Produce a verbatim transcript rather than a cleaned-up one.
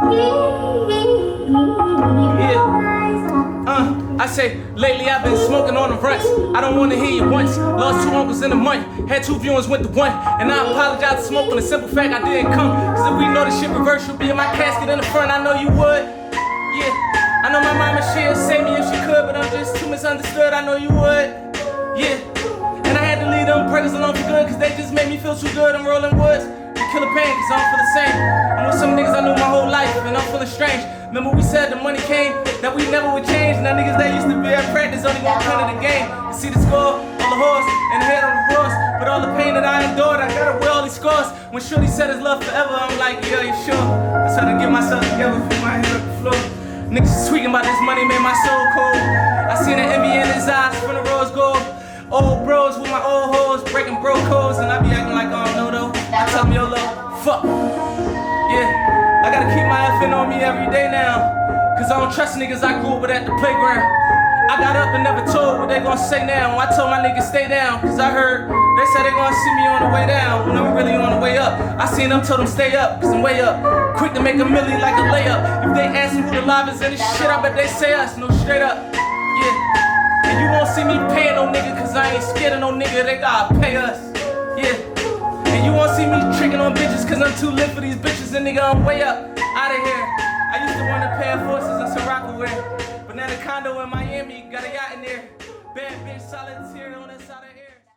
Yeah. Uh, I say, lately I've been smoking on the runs. I don't wanna hear you once. Lost two uncles in a month. Had two viewings, went to one. And I apologize to smoke on the simple fact I didn't come. Cause if we know the shit reverse, you'll be in my casket in the front. I know you would. Yeah. I know my mama, she'll save me if she could, but I'm just too misunderstood. I know you would. Yeah. And I had to leave them preggers alone for good, cause they just made me feel too good. I'm rolling woods. Killer pain, cause I don't feel the same. I'm with some niggas I knew my whole life, and I'm feeling strange. Remember we said the money came, that we never would change. Now niggas that used to be at practice only gonna come to the game. You see the score, all the horse, and the head on the horse. But all the pain that I endured, I gotta wear all these scars. When Shorty said his love forever, I'm like, yeah, you sure? I tried to get myself together, put my head up the floor. Niggas is tweaking about this money, made my soul cold. I seen the envy in his eyes from the rose gold. Old bros with my old hoes, breaking bro codes, and I be acting like I don't know though. I tell me YOLO, fuck. Yeah, I gotta keep my effing on me every day now. Cause I don't trust niggas I grew up with at the playground. I got up and never told what they gon' say now. I told my niggas stay down, cause I heard they said they gon' see me on the way down when I'm really on the way up. I seen them, told them stay up, cause I'm way up. Quick to make a milli like a layup. If they ask me who the live is in this shit, I bet they say us, no straight up. Yeah. And you won't see me paying no nigga, cause I ain't scared of no nigga, they gotta pay us. Yeah. And you won't see me tricking on bitches, cause I'm too lit for these bitches, and nigga, I'm way up, out of here. I used to want a pair of forces and Sirocco wear, but now the condo in Miami got a yacht in there. Bad bitch, solitaire on that side of